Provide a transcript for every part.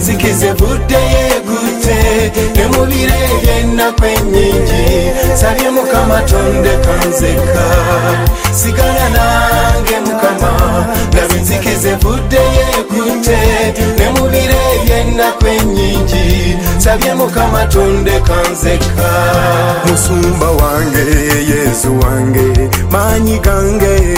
nzikize budde yegute ne mubire byennaku ennyingi sabye Mukama tondeka nzekka sigala nange Mukama ndabe nzikize budde yegute ne mubire byennaku ennyingi sabye Mukama tondeka nzekka musumba wange Yesu wange manyi gange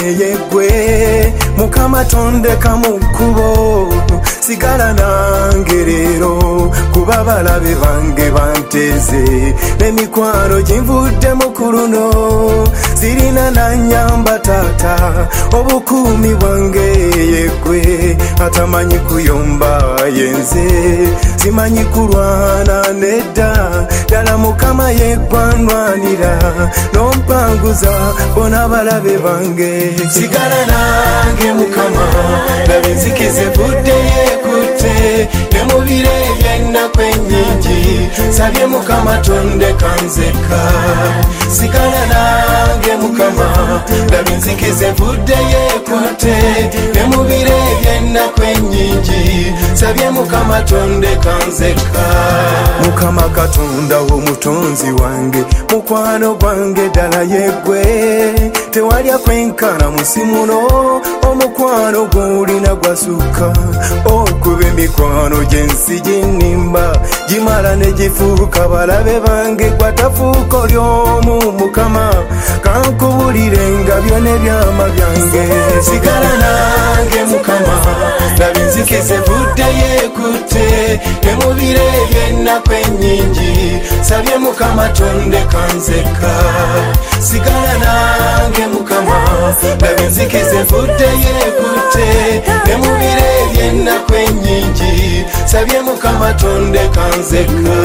yegwe Mukama tondeka mu kkubo sigala nange leero kuba balabe bange banteze n'emikwano ginvudde mu kuluno sirina nanyamba taata obukuumi bwange yegwe atamanyi kuyomba yenze simanyi kulwana nedda ddala Mukama yeggwanwanira n'ompanguza bona balabe bange sigala nange Mukama ndabe nzikize budde yegute ne mubire byennaku ennyingi sabye Mukama tondeka nzekka sigala nange Mukama ndabe nzikize budde yegute ne mubire byennaku ennyingi sabye Mukama tondeka nzekka Mukama Katonda omutonzi wange mukwano gwange ddala yegwe tewalya kwenkana musimuno omukwano gw'olina gwasukka okuba emikwano gyensi ginnimba gimala ne gifuuka balabe bange gwatafuuka oli omu Mukama kankubulirenga byonna ebyama byange sigala nange Mukama ndabe nzikize budde yegute ne mubire byennaku ennyingi sabye Mukama tondeka nzekka sigala nange Mukama ndabe nzikize budde yegute ne mubire byennaku ennyingi sabye Mukama tondeka nzekka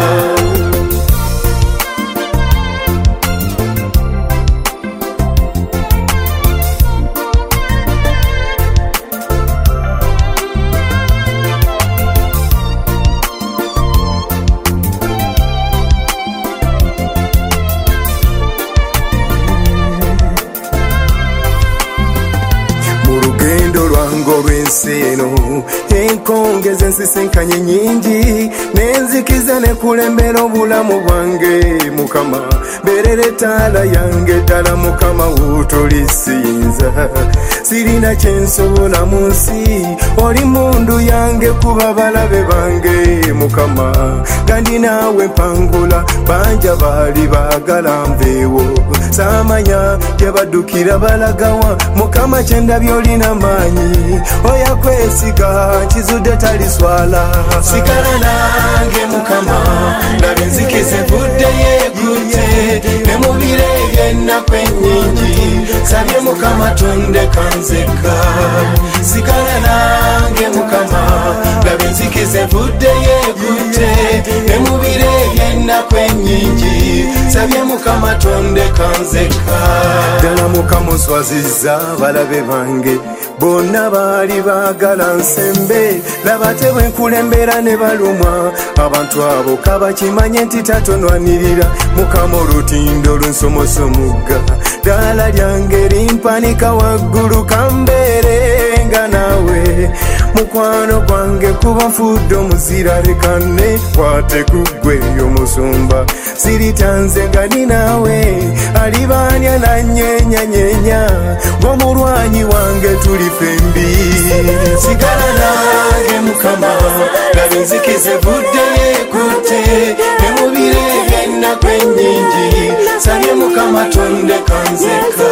olw'ensi eno enkongeze ensisinkanye nyingi nenzikiza ne kulembera obulamu bwange Mukama mbeerera ettaala yange ddala Mukama wotolisinza sirina kyensobola mu nsi oli mundu yange kuba balabe bange Mukama gandi naawe mpangula banja baali baagala nveewo saamanya gyebaddukira balagawa Mukama kyendabye olina maanyi oya kwesiga kizudde taliswala sigala nange Mukama ndabe nzikize budde yegute ne mubire byennaku ennyingi sabye Mukama tondeka nzekka sigala nange Mukama ndabe nzikize budde yegute ne mubire byennaku ennyingi sabye Mukama tondeka nzekka ddala Mukama oswazizza balabe bange bonna baali baagala nsembe laba te bwe nkulembera ne balumwa abantu abo kabakimanye nti tatonwanirira Mukama olutindo lunsomosa omugga ddala lyange limpanika waggulu kambeere nga naawe mukwano gwange kuba nfudde omuzira leka ne kwate kuggwe omusumba siritanze nga ni naawe alibaanya nanyenyanyenya ng'omulwanyi wange tuli fembi sigala nange Mukama ndabe nzikize budde yegute ne mubire byennaku ennyingi sabye Mukama tondeka nzekka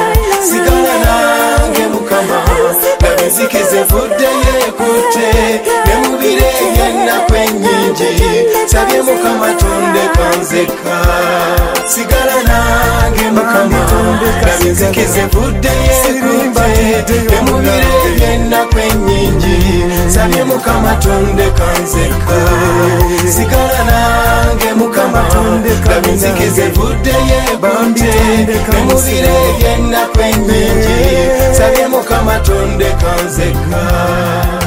sigala nange Mukama ndabe nzikize budde yegute ne mubire byennaku ennyingi sabye Mukama tondeka nzekka sigala nange Mukama ndabe nzikize budde yegute ne mubire byennaku ennyingi sabye Mukama tondeka nzekka sigala nange Mukama ndabe nzikize budde yegute ne mubire byennaku ennyingi sabye Mukama tondeka nzekka